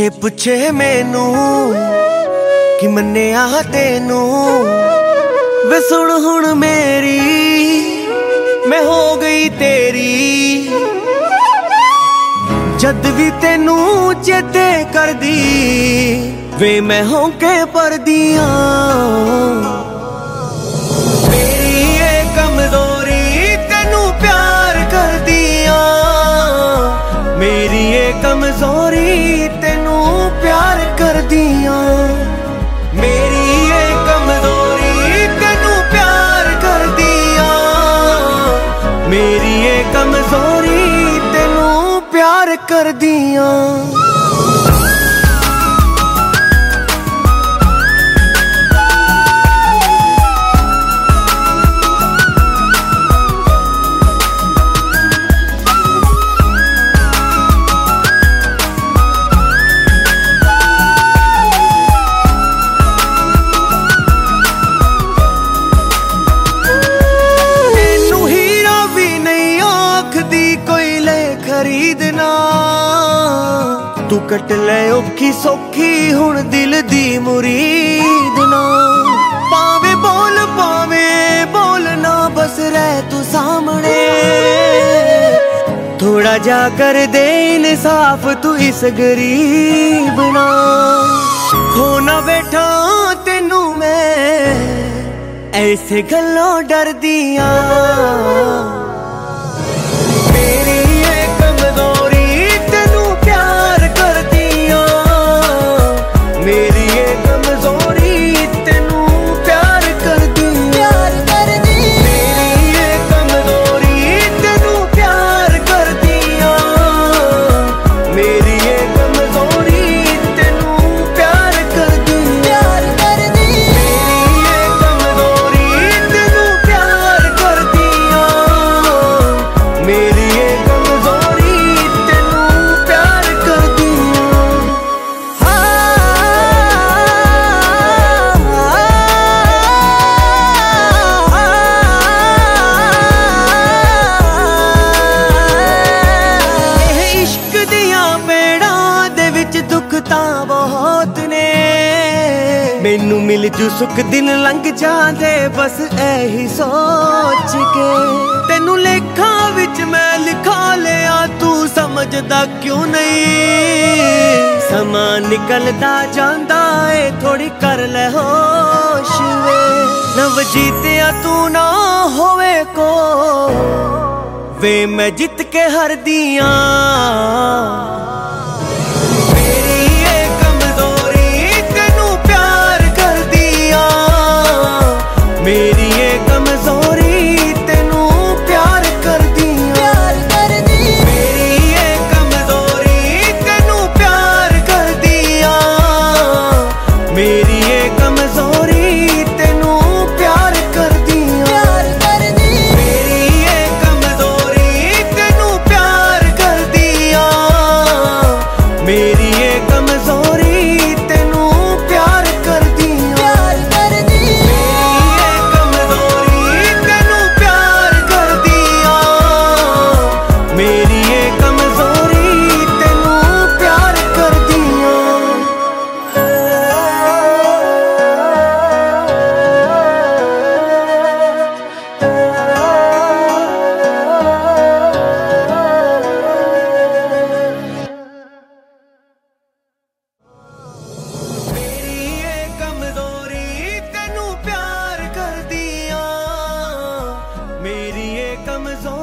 जे पुछे मैनू कि मन्निया तेनू, वे सुन हुण मेरी मैं हो गई तेरी। जद भी तेनू चेते कर दी वे मैं होके पर दिया। मेरी ये कमजोरी तेनू प्यार कर दिया, मेरी ये कमजोरी तेनू प्यार कर दिया। मेरी ये कमजोरी तेनू प्यार कर दिया, मेरी ये कमजोरी तेनू प्यार कर दिया। खरीदना तू कट ले औखी सौखी हुण दिल दी मुरीद ना। पावे बोल ना बस रह तू सामने, थोड़ा जा कर दे इंसाफ तू इस गरीब ना। खोना बैठा तेनू मैं ऐसे गल्लों डर दिया। बहुत ने मैनू मिल जू सुख दिन लंघ जाते बस ऐही सोच के। तेनू लेखा विच मैं लिखा लिया तू समझदा क्यों नहीं। समा निकलदा जांदा है थोड़ी कर ले होश वे। नव जीतिया तू ना होवे को वे मैं जित के हर दिया। मेरी ये कमजोरी तेनू प्यार कर दिया। मेरी ये कमजोरी तेनू प्यार कर दिया, मेरी ये कमजोरी तेनू प्यार कर दिया। मेरी ये कमजोरी तेनू प्यार कर दिया, मेरी ये कमजोरी तेनू प्यार कर दिया। मेरी ये कमजोरी तेनू प्यार कर दिया। मेरी ये कमजोरी तेनू प्यार कर दिया, मेरी ये कमजोरी